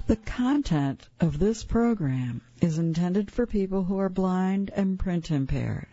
The content of this program is intended for people who are blind and print impaired.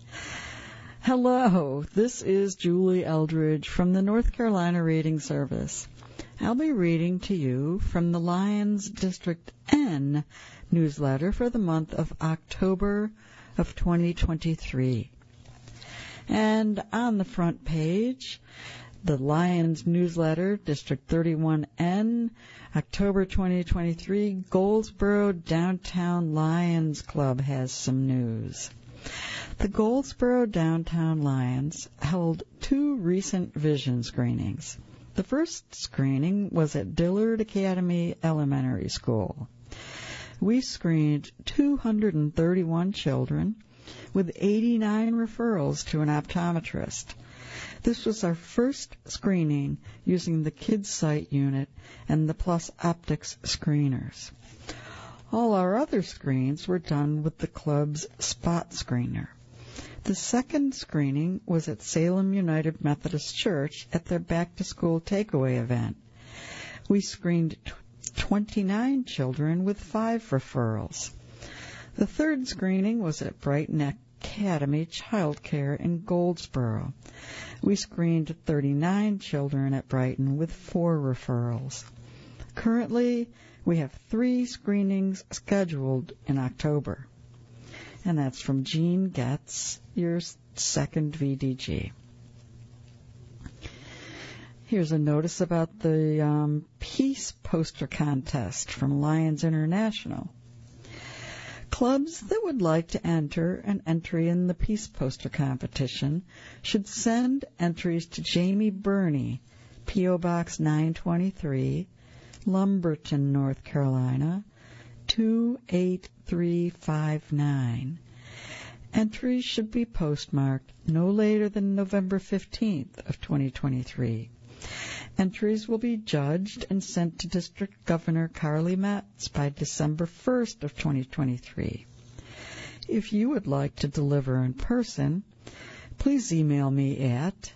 Hello, this is Julie Eldridge from the North Carolina Reading Service. I'll be reading to you from the Lions District N newsletter for the month of October of 2023. And on the front page, the Lions newsletter, District 31N, October 2023, Goldsboro Downtown Lions Club has some news. The Goldsboro Downtown Lions held 2 recent vision screenings. The first screening was at Dillard Academy Elementary School. We screened 231 children with 89 referrals to an optometrist. This was our first screening using the Kids Sight unit and the Plus Optics screeners. All our other screens were done with the club's spot screener. The second screening was at Salem United Methodist Church at their back-to-school takeaway event. We screened 29 children with 5 referrals. The third screening was at Brighton Academy Child Care in Goldsboro. We screened 39 children at Brighton with 4 referrals. Currently, we have 3 screenings scheduled in October. And that's from Jean Getz, your second VDG. Here's a notice about the Peace Poster Contest from Lions International. Clubs that would like to enter an entry in the Peace Poster Competition should send entries to Jamie Burney, P.O. Box 923, Lumberton, North Carolina, 28359. Entries should be postmarked no later than November 15th of 2023. Entries will be judged and sent to District Governor Carly Metz by December 1st of 2023. If you would like to deliver in person, please email me at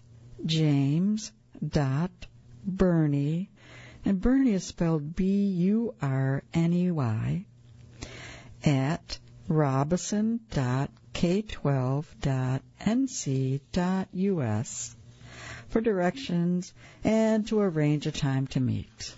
james.burney, and Burney is spelled B-U-R-N-E-Y, at robison.k12.nc.us for directions and to arrange a time to meet.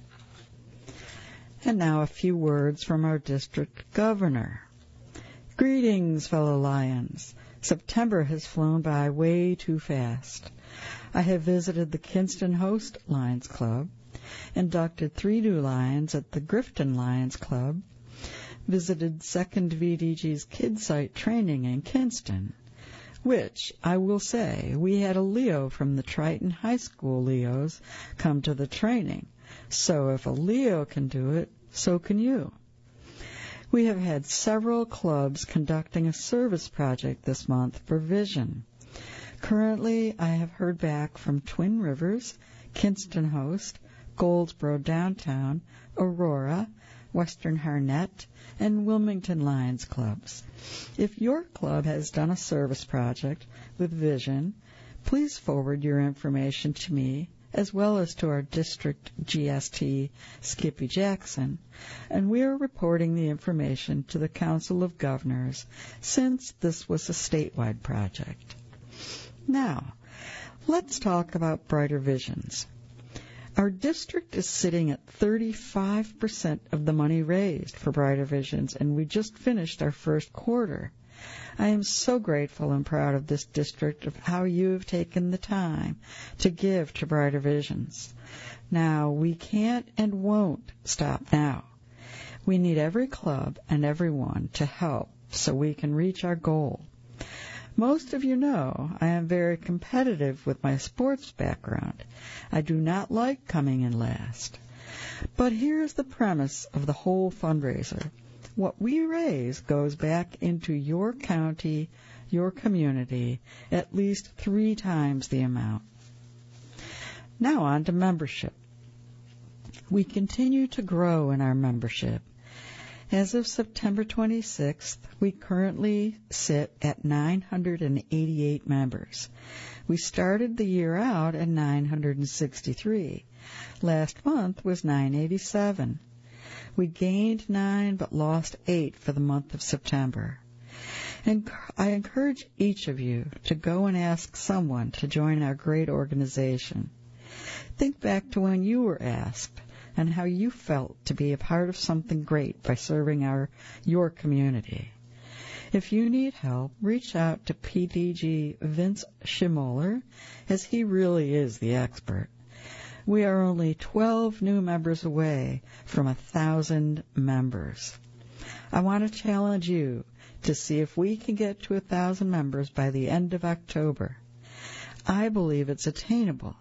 And now a few words from our district governor. Greetings, fellow Lions. September has flown by way too fast. I have visited the Kinston Host Lions Club, inducted 3 new Lions at the Grifton Lions Club, visited 2nd VDG's Kids Sight training in Kinston, which, I will say, we had a Leo from the Triton High School Leos come to the training, so if a Leo can do it, so can you. We have had several clubs conducting a service project this month for vision. Currently, I have heard back from Twin Rivers, Kinston Host, Goldsboro Downtown, Aurora, Western Harnett, and Wilmington Lions clubs. If your club has done a service project with vision, please forward your information to me as well as to our district GST, Skippy Jackson, and we are reporting the information to the Council of Governors since this was a statewide project. Now, let's talk about Brighter Visions. Our district is sitting at 35% of the money raised for Brighter Visions, and we just finished our first quarter. I am so grateful and proud of this district of how you have taken the time to give to Brighter Visions. Now, we can't and won't stop now. We need every club and everyone to help so we can reach our goal. Most of you know I am very competitive with my sports background. I do not like coming in last. But here's the premise of the whole fundraiser. What we raise goes back into your county, your community, at least 3 times the amount. Now on to membership. We continue to grow in our membership. As of September 26th, we currently sit at 988 members. We started the year out at 963. Last month was 987. We gained 9 but lost 8 for the month of September. And I encourage each of you to go and ask someone to join our great organization. Think back to when you were asked and how you felt to be a part of something great by serving your community. If you need help, reach out to PDG Vince Schimoller, as he really is the expert. We are only 12 new members away from 1,000 members. I want to challenge you to see if we can get to 1,000 members by the end of October. I believe it's attainable.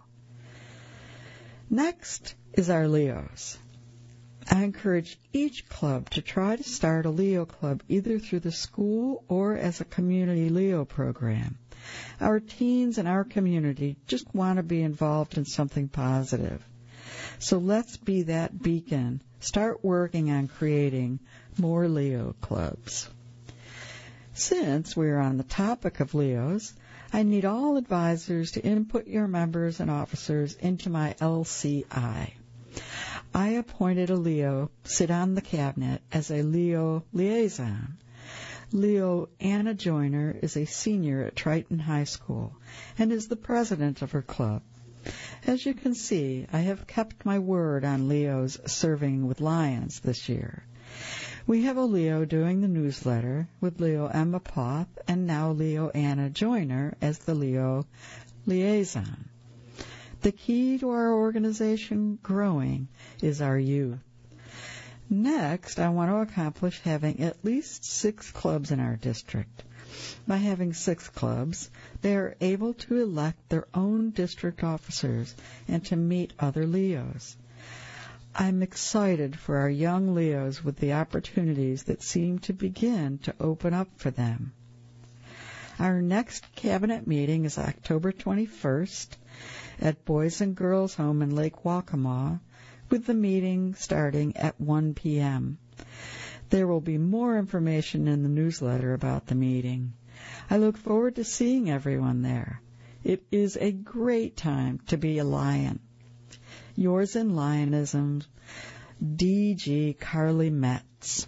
Next is our Leos. I encourage each club to try to start a Leo club either through the school or as a community Leo program. Our teens in our community just want to be involved in something positive. So let's be that beacon. Start working on creating more Leo clubs. Since we are on the topic of Leos, I need all advisors to input your members and officers into my LCI. I appointed a Leo sit on the cabinet as a Leo liaison. Leo Anna Joyner is a senior at Triton High School and is the president of her club. As you can see, I have kept my word on Leos serving with Lions this year. We have a Leo doing the newsletter with Leo Emma Poth and now Leo Anna Joyner as the Leo liaison. The key to our organization growing is our youth. Next, I want to accomplish having at least 6 clubs in our district. By having 6 clubs, they are able to elect their own district officers and to meet other Leos. I'm excited for our young Leos with the opportunities that seem to begin to open up for them. Our next cabinet meeting is October 21st at Boys and Girls Home in Lake Waccamaw, with the meeting starting at 1 p.m. There will be more information in the newsletter about the meeting. I look forward to seeing everyone there. It is a great time to be a Lion. Yours in Lionism, D.G. Carly Metz.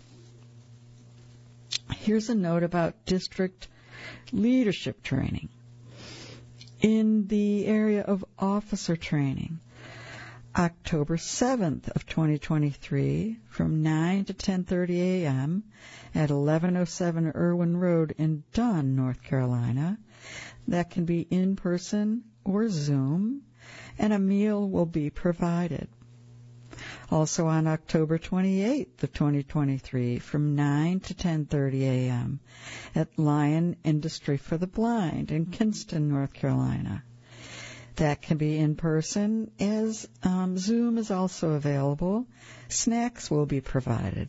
Here's a note about district leadership training. In the area of officer training, October 7th of 2023 from 9 to 10:30 a.m. at 1107 Irwin Road in Dunn, North Carolina. That can be in person or Zoom, and a meal will be provided. Also on October 28th of 2023 from 9 to 10:30 a.m. at Lion Industry for the Blind in Kinston, North Carolina. That can be in person, as Zoom is also available. Snacks will be provided.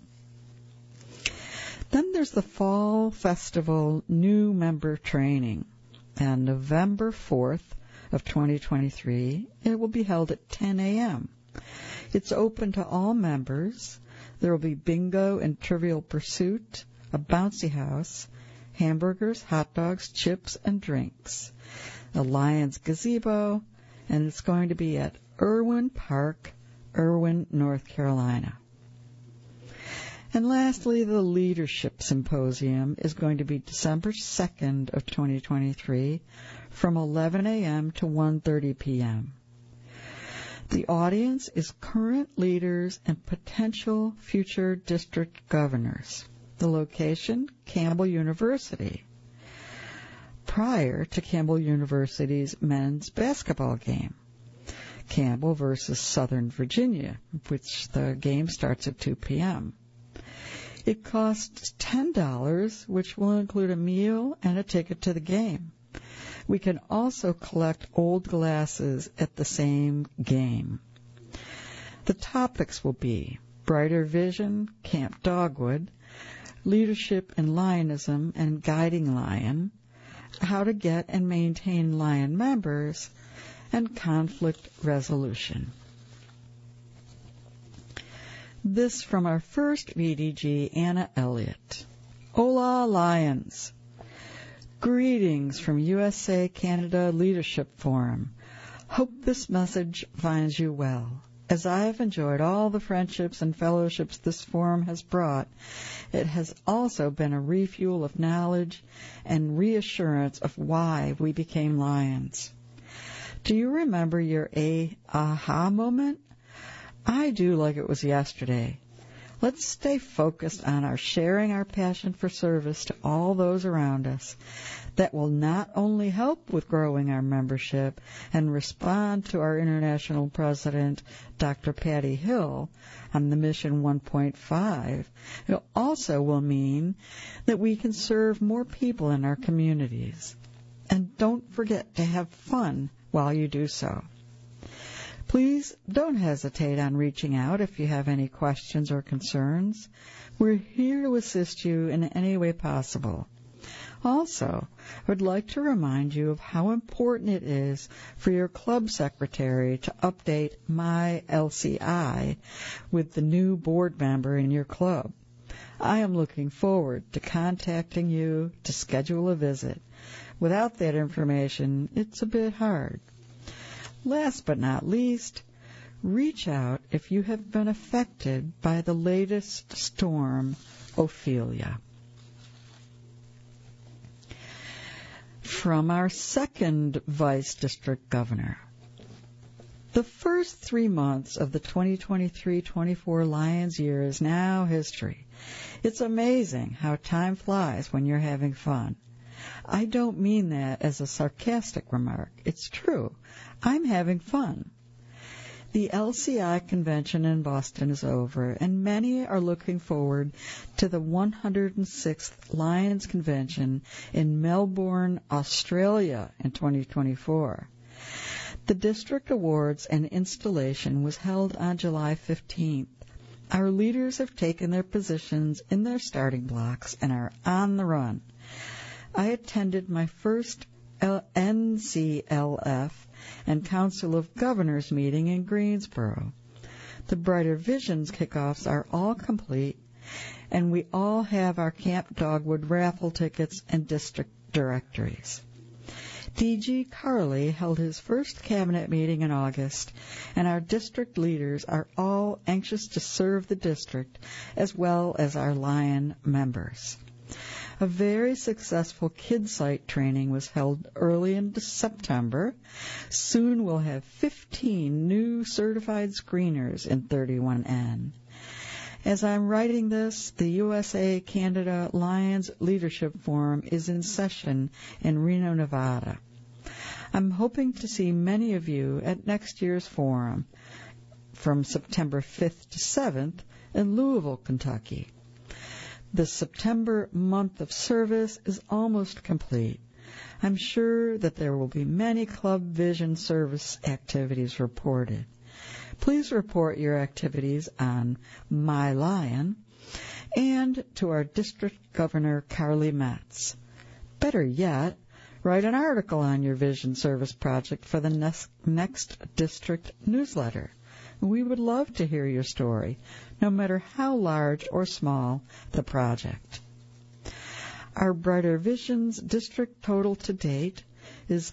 Then there's the Fall Festival New Member Training. On November 4th of 2023, it will be held at 10 a.m. It's open to all members. There will be bingo and Trivial Pursuit, a bouncy house, hamburgers, hot dogs, chips, and drinks. The Lions Gazebo, and it's going to be at Irwin Park, Irwin, North Carolina. And lastly, the Leadership Symposium is going to be December 2nd of 2023 from 11 a.m. to 1:30 p.m. The audience is current leaders and potential future district governors. The location, Campbell University. Prior to Campbell University's men's basketball game, Campbell versus Southern Virginia, which the game starts at 2 p.m. It costs $10, which will include a meal and a ticket to the game. We can also collect old glasses at the same game. The topics will be Brighter Vision, Camp Dogwood, Leadership in Lionism and Guiding Lion, How to Get and Maintain Lion Members, and Conflict Resolution. This from our first VDG, Anna Elliott. Hola, Lions. Greetings from USA Canada Leadership Forum. Hope this message finds you well. As I have enjoyed all the friendships and fellowships this forum has brought, it has also been a refuel of knowledge and reassurance of why we became Lions. Do you remember your aha moment? I do, like it was yesterday. Let's stay focused on our sharing our passion for service to all those around us. That will not only help with growing our membership and respond to our international president, Dr. Patty Hill, on the Mission 1.5, it also will mean that we can serve more people in our communities. And don't forget to have fun while you do so. Please don't hesitate on reaching out if you have any questions or concerns. We're here to assist you in any way possible. Also, I would like to remind you of how important it is for your club secretary to update My LCI with the new board member in your club. I am looking forward to contacting you to schedule a visit. Without that information, it's a bit hard. Last but not least, reach out if you have been affected by the latest storm, Ophelia. From our second Vice District Governor. The first 3 months of the 2023-24 Lions year is now history. It's amazing how time flies when you're having fun. I don't mean that as a sarcastic remark. It's true. I'm having fun. The LCI convention in Boston is over, and many are looking forward to the 106th Lions Convention in Melbourne, Australia in 2024. The district awards and installation was held on July 15th. Our leaders have taken their positions in their starting blocks and are on the run. I attended my first NCLF and Council of Governors meeting in Greensboro. The Brighter Visions kickoffs are all complete, and we all have our Camp Dogwood raffle tickets and district directories. D.G. Carley held his first cabinet meeting in August, and our district leaders are all anxious to serve the district as well as our Lion members. A very successful Kid Site training was held early in September. Soon we'll have 15 new certified screeners in 31N. As I'm writing this, the USA-Canada Lions Leadership Forum is in session in Reno, Nevada. I'm hoping to see many of you at next year's forum from September 5th to 7th in Louisville, Kentucky. The September month of service is almost complete. I'm sure that there will be many Club Vision service activities reported. Please report your activities on My Lion and to our District Governor, Carly Metz. Better yet, write an article on your Vision Service project for the next district newsletter. We would love to hear your story, no matter how large or small the project. Our Brighter Visions district total to date is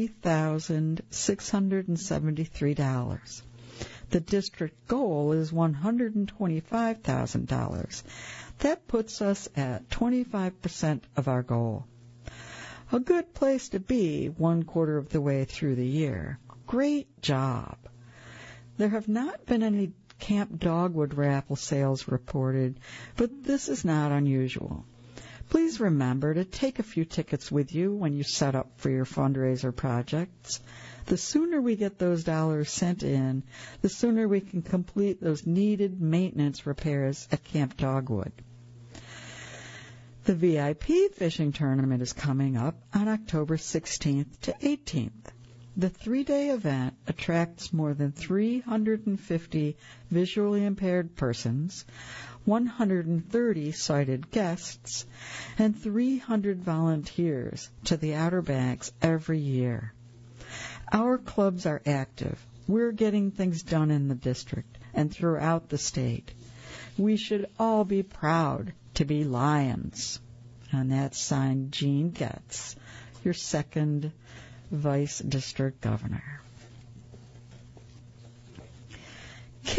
$30,673. The district goal is $125,000. That puts us at 25% of our goal. A good place to be 1/4 of the way through the year. Great job. There have not been any Camp Dogwood raffle sales reported, but this is not unusual. Please remember to take a few tickets with you when you set up for your fundraiser projects. The sooner we get those dollars sent in, the sooner we can complete those needed maintenance repairs at Camp Dogwood. The VIP fishing tournament is coming up on October 16th to 18th. The 3-day event attracts more than 350 visually impaired persons, 130 sighted guests, and 300 volunteers to the Outer Banks every year. Our clubs are active. We're getting things done in the district and throughout the state. We should all be proud to be Lions. And that's signed Gene Getz, your second Vice District Governor.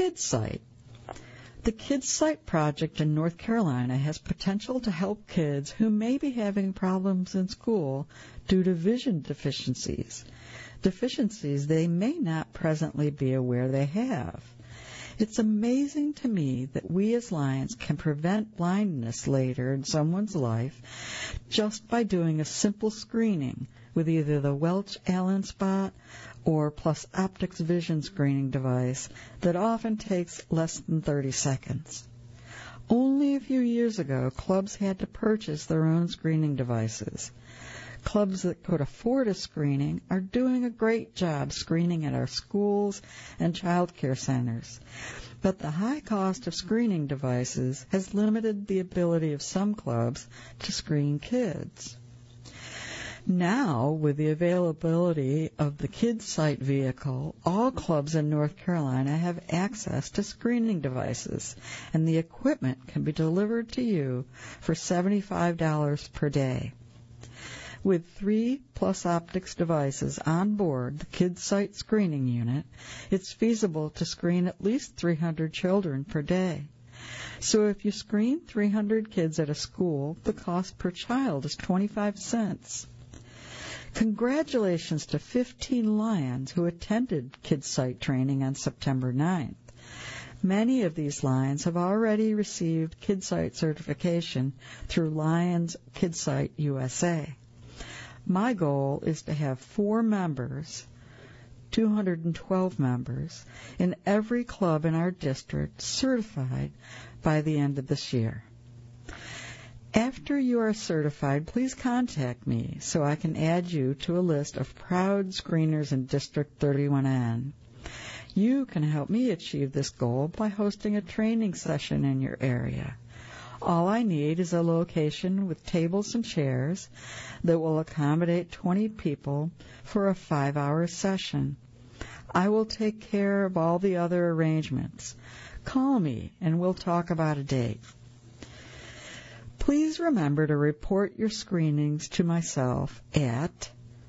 KidSite. The KidSite project in North Carolina has potential to help kids who may be having problems in school due to vision deficiencies they may not presently be aware they have. It's amazing to me that we as Lions can prevent blindness later in someone's life just by doing a simple screening with either the Welch-Allyn spot or Plus Optics vision screening device that often takes less than 30 seconds. Only a few years ago, clubs had to purchase their own screening devices. Clubs that could afford a screening are doing a great job screening at our schools and child care centers. But the high cost of screening devices has limited the ability of some clubs to screen kids. Now, with the availability of the KidSite vehicle, all clubs in North Carolina have access to screening devices, and the equipment can be delivered to you for $75 per day. With 3 Plus Optics devices on board the KidSite screening unit, it's feasible to screen at least 300 children per day. So if you screen 300 kids at a school, the cost per child is 25 cents. Congratulations to 15 Lions who attended KidSite training on September 9th. Many of these Lions have already received KidSite certification through Lions KidSite USA. My goal is to have 212 members, in every club in our district certified by the end of this year. After you are certified, please contact me so I can add you to a list of proud screeners in District 31N. You can help me achieve this goal by hosting a training session in your area. All I need is a location with tables and chairs that will accommodate 20 people for a 5-hour session. I will take care of all the other arrangements. Call me and we'll talk about a date. Please remember to report your screenings to myself at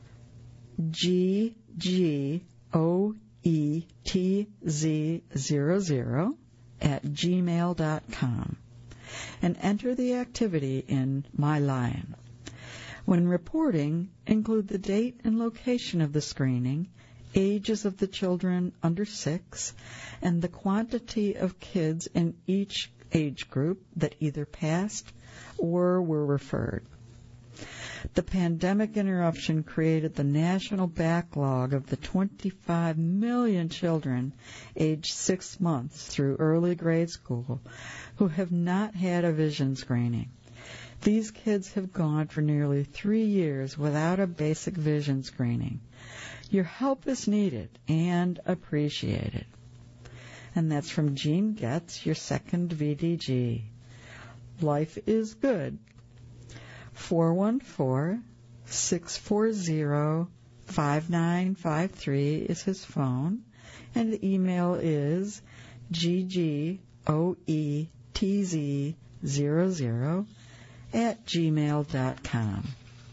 gggoetz00@gmail.com. and enter the activity in My Lion. When reporting, include the date and location of the screening, ages of the children under 6, and the quantity of kids in each age group that either passed or were referred. The pandemic interruption created the national backlog of the 25 million children aged 6 months through early grade school who have not had a vision screening. These kids have gone for nearly 3 years without a basic vision screening. Your help is needed and appreciated. And that's from Jean Getz, your second VDG. Life is good. 414-640-5953 is his phone, and the email is gggoetz00@gmail.com.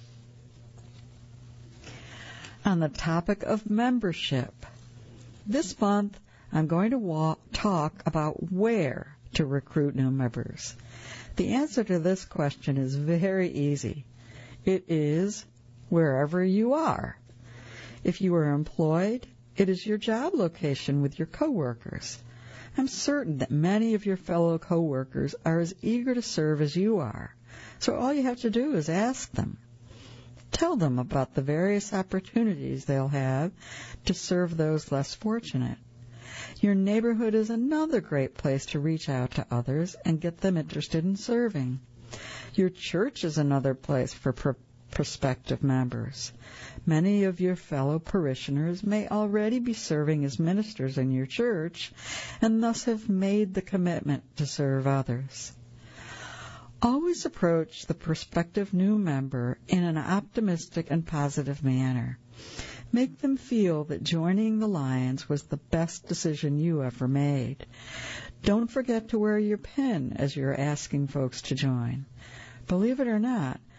On the topic of membership, this month I'm going to talk about where to recruit new members. The answer to this question is very easy. It is wherever you are. If you are employed, it is your job location with your coworkers. I'm certain that many of your fellow coworkers are as eager to serve as you are, so all you have to do is ask them. Tell them about the various opportunities they'll have to serve those less fortunate. Your neighborhood is another great place to reach out to others and get them interested in serving. Your church is another place for prospective members. Many of your fellow parishioners may already be serving as ministers in your church and thus have made the commitment to serve others. Always approach the prospective new member in an optimistic and positive manner. Make them feel that joining the Lions was the best decision you ever made. Don't forget to wear your pin as you're asking folks to join. Believe it or not,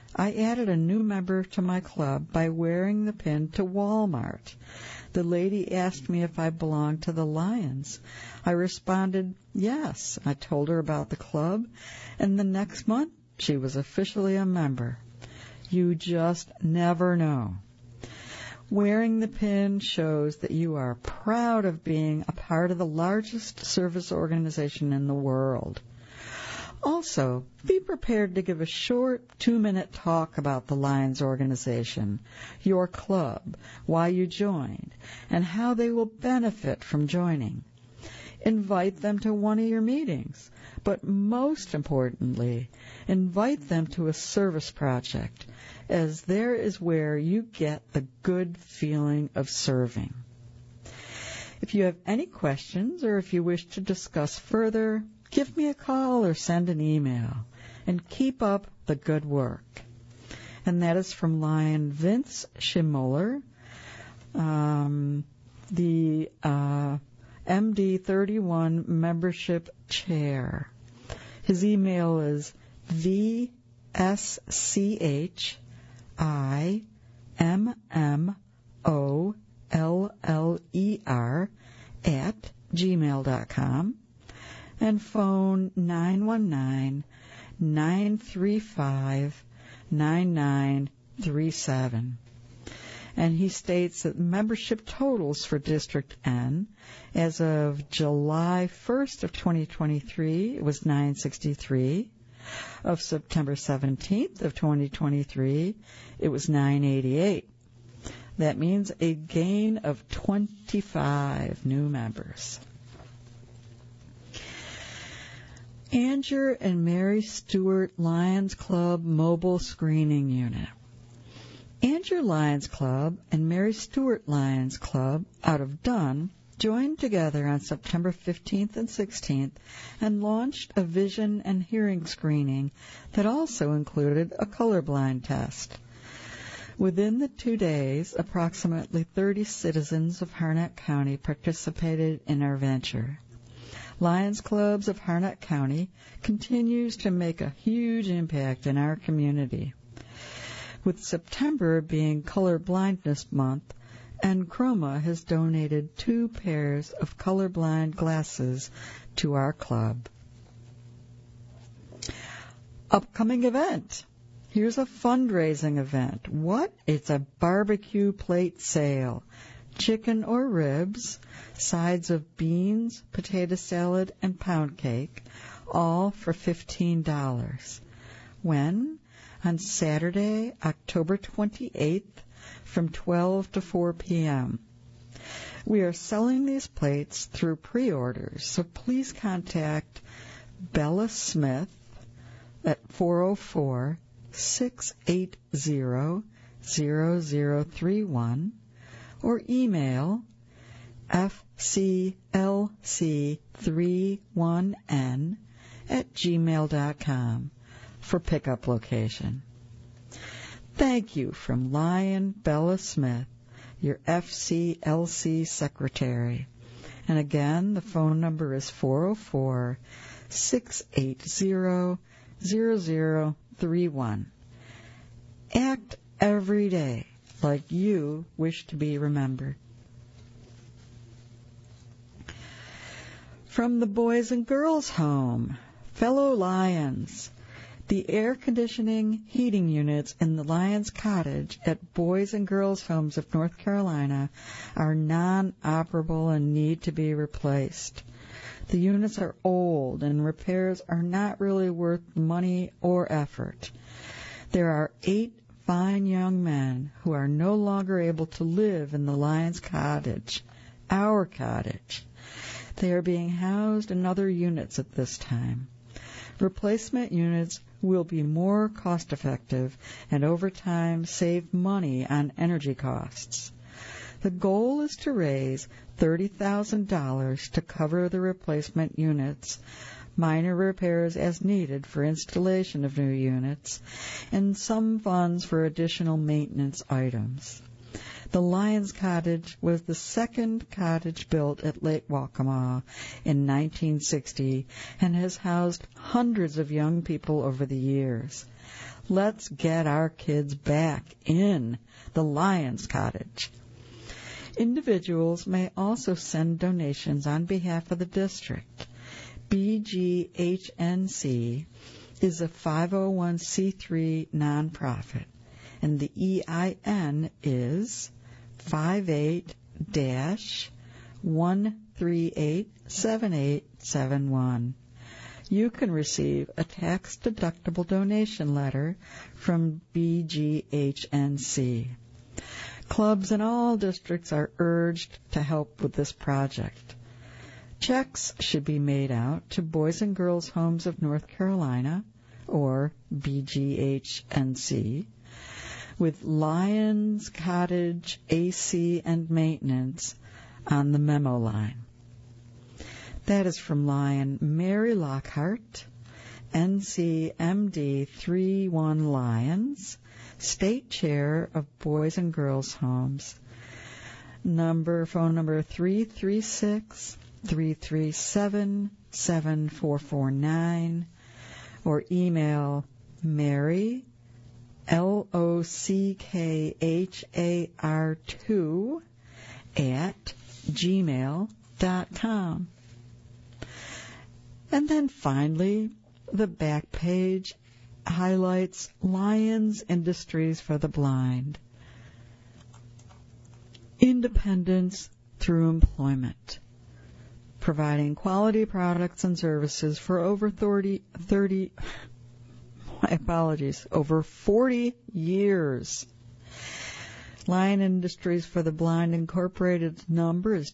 I added a new member to my club by wearing the pin to Walmart. The lady asked me if I belonged to the Lions. I responded, yes. I told her about the club, and the next month she was officially a member. You just never know. Wearing the pin shows that you are proud of being a part of the largest service organization in the world. Also, be prepared to give a short 2-minute talk about the Lions organization, your club, why you joined, and how they will benefit from joining. Invite them to one of your meetings, but most importantly, invite them to a service project, as there is where you get the good feeling of serving. If you have any questions or if you wish to discuss further, give me a call or send an email, and keep up the good work. And that is from Lion Vince Schimoller, the MD31 membership chair. His email is vschimmler@gmail.com. And phone 919-935-9937. And he states that membership totals for District N as of July 1st of 2023, it was 963. Of September 17th of 2023, it was 988. That means a gain of 25 new members. Andrew and Mary Stewart Lions Club Mobile Screening Unit. Andrew Lions Club and Mary Stewart Lions Club out of Dunn joined together on September 15th and 16th and launched a vision and hearing screening that also included a colorblind test. Within the 2 days, approximately 30 citizens of Harnett County participated in our venture. Lions Clubs of Harnett County continues to make a huge impact in our community. With September being Color Blindness Month, Enchroma has donated 2 pairs of colorblind glasses to our club. Upcoming event. Here's a fundraising event. What? It's a barbecue plate sale. Chicken or ribs, sides of beans, potato salad, and pound cake, all for $15. When? On Saturday, October 28th, from 12 to 4 p.m. We are selling these plates through pre-orders, so please contact Bella Smith at 404-680-0031 or email fclc31n@gmail.com for pickup location. Thank you from Lion Bella Smith, your FCLC secretary. And again, the phone number is 404-680-0031. Act every day like you wish to be remembered. From the Boys and Girls Home, fellow Lions, the air conditioning heating units in the Lions Cottage at Boys and Girls Homes of North Carolina are non-operable and need to be replaced. The units are old and repairs are not really worth money or effort. There are 8 fine young men who are no longer able to live in the Lions Cottage, our cottage. They are being housed in other units at this time. Replacement units will be more cost-effective and over time save money on energy costs. The goal is to raise $30,000 to cover the replacement units, minor repairs as needed for installation of new units, and some funds for additional maintenance items. The Lions Cottage was the second cottage built at Lake Waccamaw in 1960 and has housed hundreds of young people over the years. Let's get our kids back in the Lions Cottage. Individuals may also send donations on behalf of the district. BGHNC is a 501c3 nonprofit, and the EIN is 58-1387871. You can receive a tax-deductible donation letter from BGHNC. Clubs in all districts are urged to help with this project. Checks should be made out to Boys and Girls Homes of North Carolina, or BGHNC, with Lions Cottage AC and Maintenance on the memo line. That is from Lion Mary Lockhart, NCMD 31 Lions, State Chair of Boys and Girls Homes. Phone number 336-337-7449, or email Mary, LOCKHAR2 @gmail.com. And then finally, the back page highlights Lions Industries for the Blind. Independence through employment, providing quality products and services for over 40 years. Lion Industries for the Blind Incorporated number is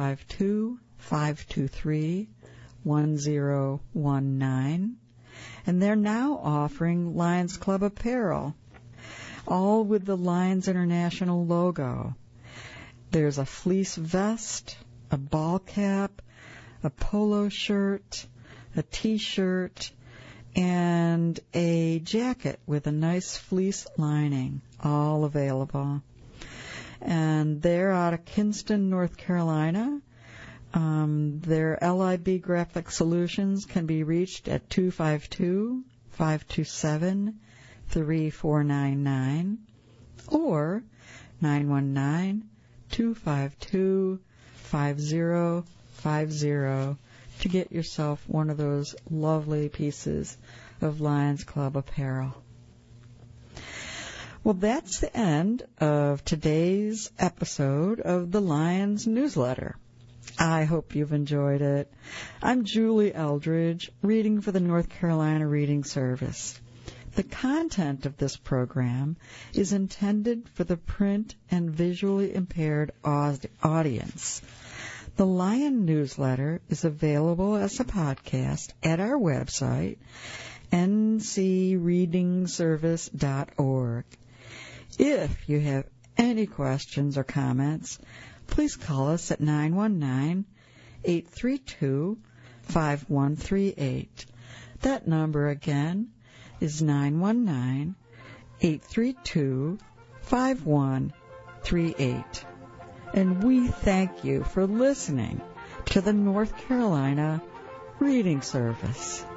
252-523-1019. And they're now offering Lions Club apparel, all with the Lions International logo. There's a fleece vest, a ball cap, a polo shirt, a T-shirt, and a jacket with a nice fleece lining, all available. And they're out of Kinston, North Carolina. Their LIB Graphic Solutions can be reached at 252-527-3499 or 919-252-5050 to get yourself one of those lovely pieces of Lions Club apparel. Well, that's the end of today's episode of the Lions Newsletter. I hope you've enjoyed it. I'm Julie Eldridge, reading for the North Carolina Reading Service. The content of this program is intended for the print and visually impaired audience. The Lion Newsletter is available as a podcast at our website, ncreadingservice.org. If you have any questions or comments, please call us at 919-832-5138. That number again is 919-832-5138. And we thank you for listening to the North Carolina Reading Service.